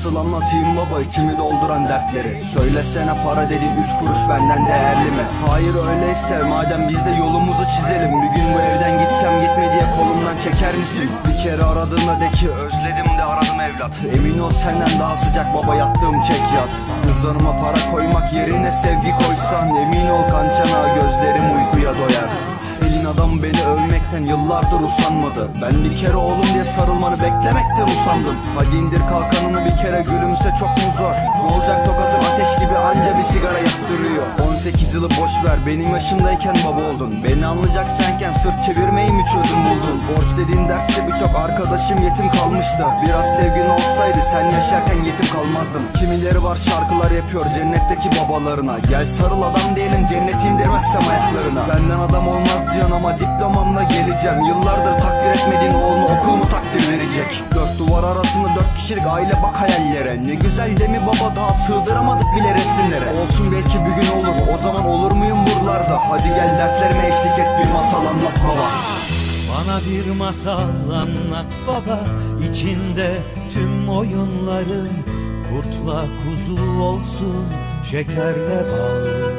Nasıl anlatayım baba içimi dolduran dertleri? Söylesene para dediğin 3 kuruş benden değerli mi? Hayır öyleyse madem biz de yolumuzu çizelim. Bir gün bu evden gitsem gitme diye kolumdan çeker misin? Bir kere aradığında de ki özledim de aradım evlat. Emin ol senden daha sıcak baba yattığım çek yat. Cüzdanıma para koymak yerine sevgi koysan, emin ol kancana gözlerim uykuya doyar. Elin adam beni övmekten yıllardır usanmadı. Ben bir kere oğlum diye sarılmanı beklemekten usandım. Hadi indir kalkanını bir kere gülümse çok mu zor? Ne olacak tokatım ateş gibi anca bir sigara yaktırıyor. 18 yılı boş ver benim yaşımdayken baba oldun. Beni anlayacak senken sırt çevirmeyi mi çözüm buldun? Borç dediğin dertse birçok arkadaşım yetim kalmıştı. Biraz sevgin olsaydı sen yaşarken yetim kalmazdım. Kimileri var şarkılar yapıyor cennetteki babalarına. Gel sarıl adam diyelim cenneti indirmezsem ayaklarına. Benden adam olmaz diyorsun ama diplomamla geleceğim. Yıllardır takdir etmediğin oğlunu okul mu takdir verecek? Dört duvar arasında 4 kişilik aile bak hayallere. Ne güzel değil mi baba, daha sığdıramadık bile resimlere. Olsun belki bir gün olur, o zaman olur muyum buralarda? Hadi gel dertlerime eşlik et, bir masal anlat baba. Bana bir masal anlat baba, içinde tüm oyunların kurtla kuzu olsun, şekerle bal.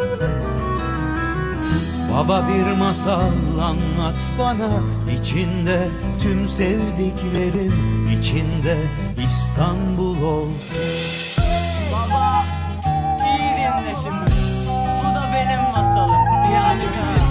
Baba bir masal anlat bana, içinde tüm sevdiklerim, içinde İstanbul olsun. Baba iyi dinle şimdi. Bu da benim masalım, yani bizim.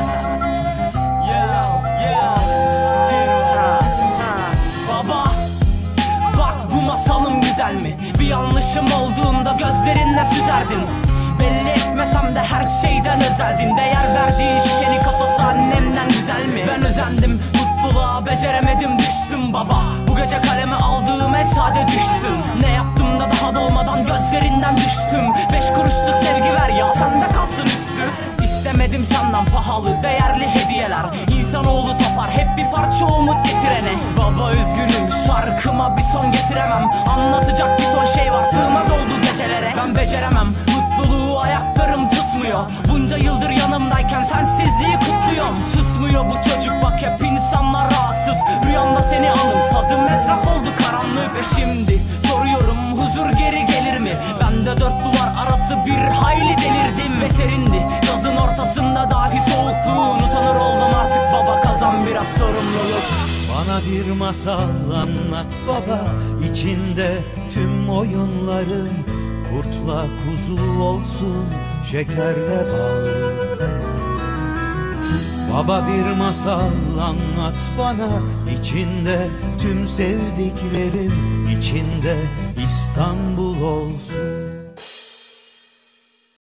Baba bak bu masalım güzel mi? Bir yanlışım olduğunda gözlerinle süzerdin. Belli etmesem de her şeyden özeldin. Değer verdiğin şişenin kafası annemden güzel mi? Ben özendim mutluluğa, beceremedim düştüm baba. Bu gece kaleme aldığım en sade düşsün. Ne yaptım da daha doğmadan gözlerinden düştüm. 5 kuruşluk sevgi ver ya, sende kalsın üstü. İstemedim senden pahalı değerli hediyeler. İnsanoğlu tapar hep bir parça umut getirene. Baba üzgünüm şarkıma bir son getiremem. Anlatacak bir ton şey var, sığmaz oldu gecelere. Ben beceremem mutluluğu, ayaklarım tutmuyor. Bunca yıldır yanımdayken sensizliği kutluyorum. Susmuyor bu çocuk bak, hep insanlar rahatsız. Rüyamda seni anımsadım, etraf oldu karanlık. Ve şimdi soruyorum huzur geri gelir mi? Ben de 4 duvar arası bir hayli delirdim. Ve serindi yazın ortasında dahi soğukluğun. Utanır oldum artık baba, kazan biraz sorumluluk. Bana bir masal anlat baba, içinde tüm oyunların kurtla kuzu olsun, şekerle bal. Baba bir masal anlat bana, içinde tüm sevdiklerim, içinde İstanbul olsun.